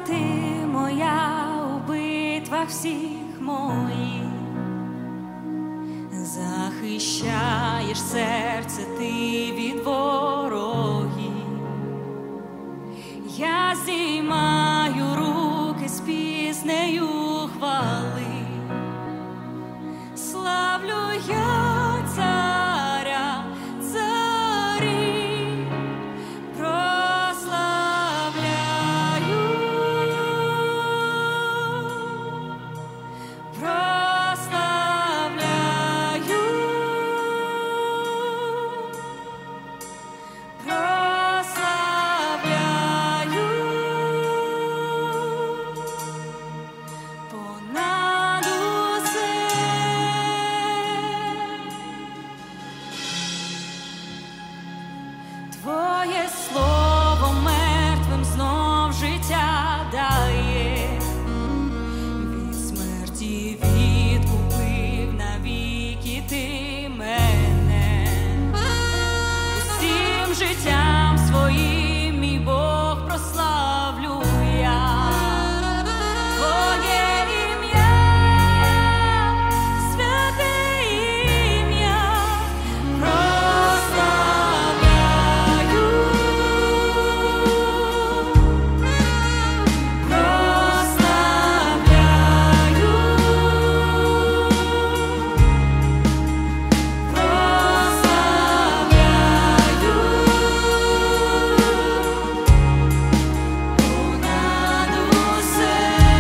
ти моя у битвах всіх моїх, захищаєш серце ти від ворогів. Я здіймаю руки з піснею хвали, славлю я царя царів, прославляю, прославляю, прославляю понад усе. Твоє слово мертвим знов життя дає, від смерті відкупив навіки ти мене. Усім життям своїм мій Бог прославлю я. Твоє ім'я, святе ім'я, прославляю, прославляю, прославляю понад усе.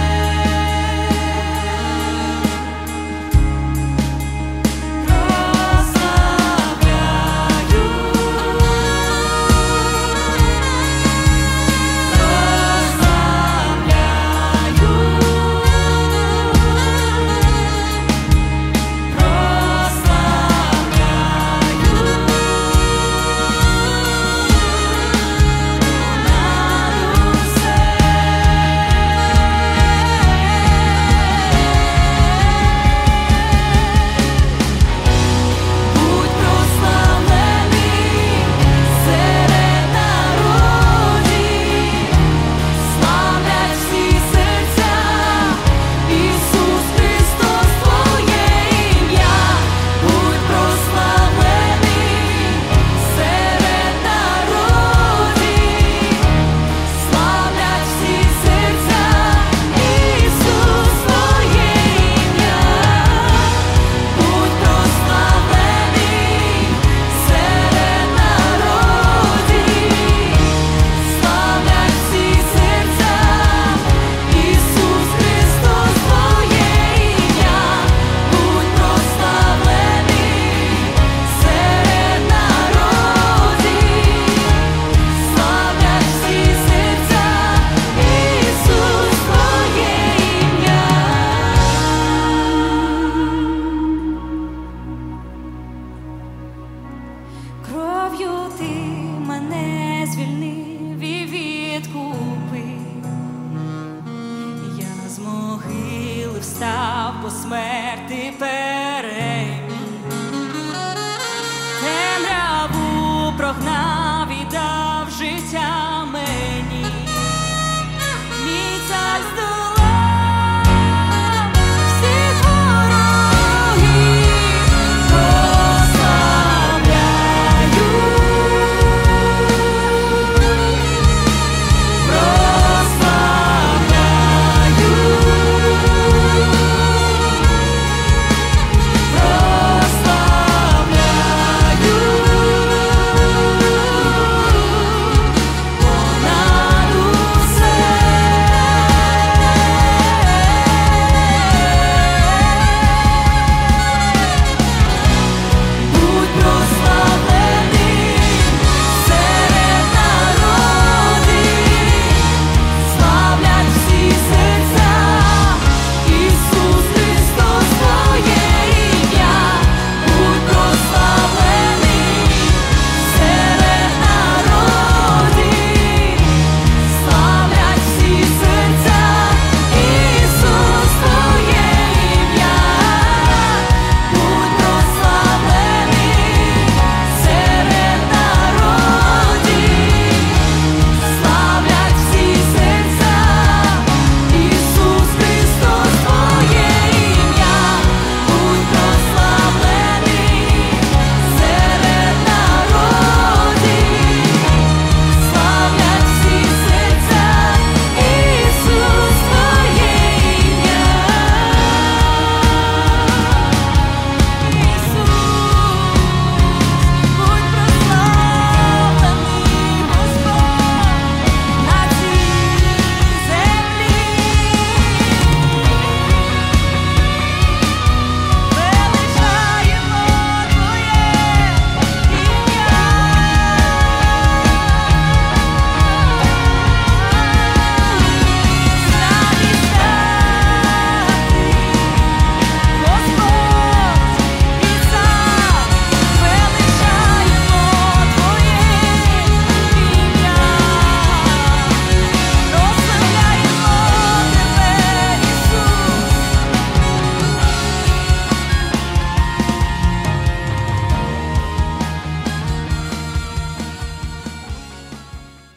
Будь прославлений серед народів, славлять всі серця, Ісус Христос, Твоє ім'я. Будь прославлений серед народів, славлять всі серця, Ісус Твоє ім'я. Будь прославлений серед народів, славлять всі серця, Ісус Христос, Твоє ім'я. Будь прославлений серед народів, славлять всі серця, Ісус Твоє ім'я. Кров'ю ти мене звільнив і відкупив. Я з могили встав, бо смерть ти